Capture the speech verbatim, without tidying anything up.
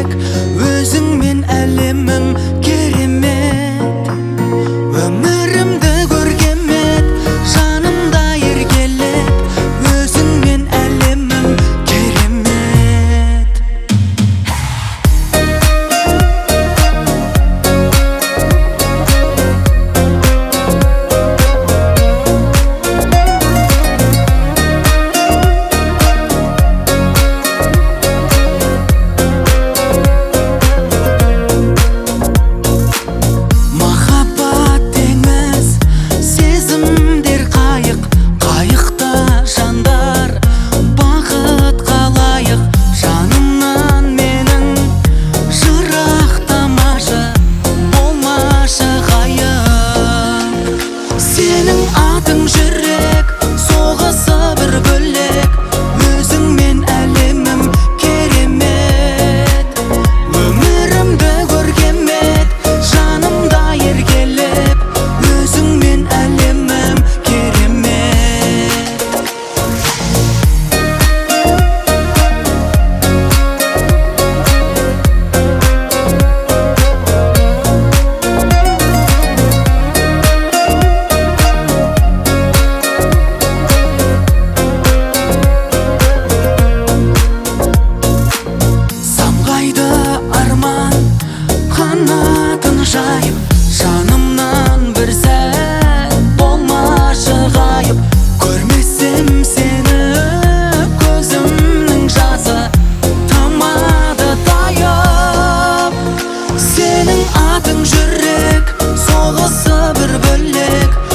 жүрек, өзіңмен әлемім керемет. Өмірімді көркемет, жанымда еркелет, өзіңмен әлемім керемет. Махаббат теңіз, сезімдер қайық, қайықта жандар бақыт қалайық. Жанымнан менің жырақтамашы, болмашы ғайып. Сенің атың жүрек, соғысы бір бөлек, өзіңмен әлемім керемет. Өмірімді көркемет, жанымда еркелеп, өзіңмен әлемім керемет. Самғайды арман, қанатын жайып, жанымнан бір сәт болмашы ғайып. Көрмесем сені, көзімнің жасы тамады тайып. Сенің атың жүрек, соғысы бір бөлек,